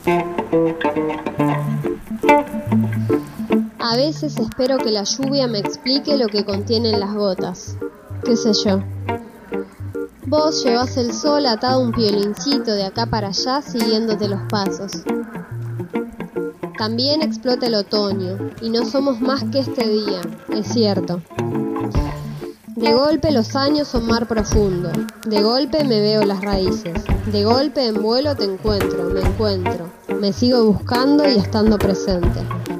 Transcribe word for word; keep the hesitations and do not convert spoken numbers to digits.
A veces espero que la lluvia me explique lo que contienen las gotas. ¿Qué sé yo? Vos llevás el sol atado a un violincito de acá para allá siguiéndote los pasos. También explota el otoño y no somos más que este día, es cierto. De golpe los años son mar profundo, de golpe me veo las raíces, de golpe en vuelo te encuentro, me encuentro, me sigo buscando y estando presente.